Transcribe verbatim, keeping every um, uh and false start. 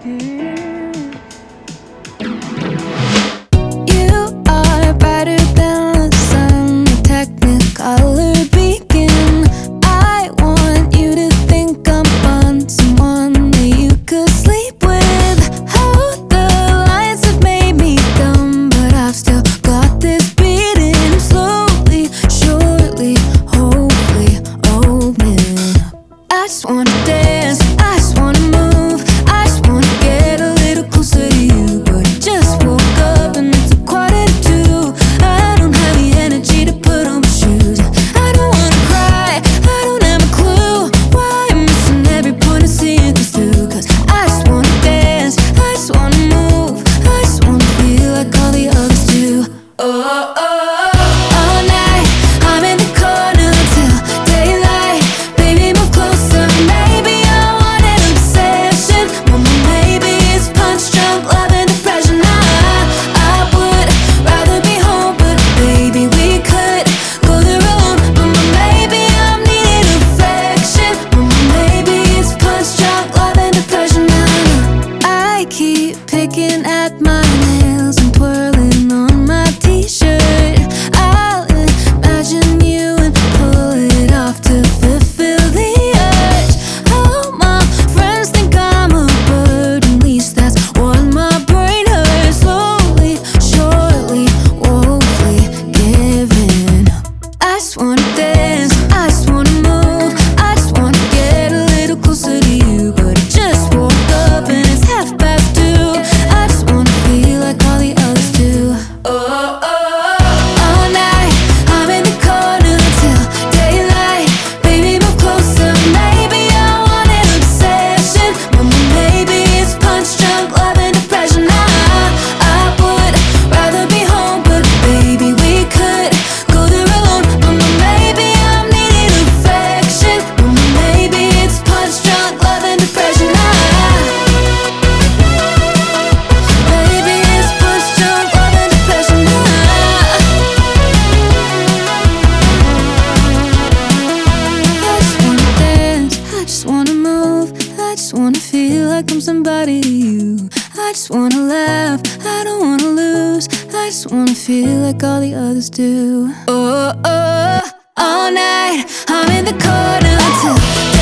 You are brighter than the sun, a technicolor beacon. I want you to think I'm fun, someone that you could sleep with. How the lights have made me dumb, but I've still got this beating slowly, surely, hopefully, opening. I just wanna dance, I just wanna move, I just wanna get a little closer to you. But I just woke up and it's a quarter to two. I don't have the energy to put on my shoes. I don't wanna cry, I don't have a clue why I'm missing every point of seeing this through. Cause I just wanna dance, I just wanna move, I just wanna feel like all the others do. Oh, oh, oh, all night, I'm in the corner till daylight. Baby, move closer, maybe I want an obsession. Mama, maybe it's punch drunk love and depression. I, I would rather be home, but baby, we could go there alone. Mama, maybe I'm needing affection. Mama, maybe it's punch drunk love and depression. I keep picking at my nails and twirling on my t-shirt. I'll imagine you and pull it off to fulfill the urge. All my friends think I'm a bird, at least that's what my brain heard. Slowly, surely, woefully giving. I just wanna dance, I just wanna move, I just wanna get a little closer to you. But I just woke up and it's half past two. I just wanna feel like all the others do. Oh, oh, oh, all night, I'm in the corner till daylight. Baby, move closer, maybe I want an obsession. Mama, maybe it's punch drunk love and depression. I, I would rather be home, but baby, we could go there alone. Mama, maybe I'm needing affection. Mama, maybe it's punch drunk love and depression. I, maybe it's punch drunk love and depression. I just wanna dance, I just wanna move, I just wanna feel like I'm somebody to you. I just wanna laugh, I don't wanna lose, I just wanna feel like all the others do. Oh, oh, all night, I'm in the corner till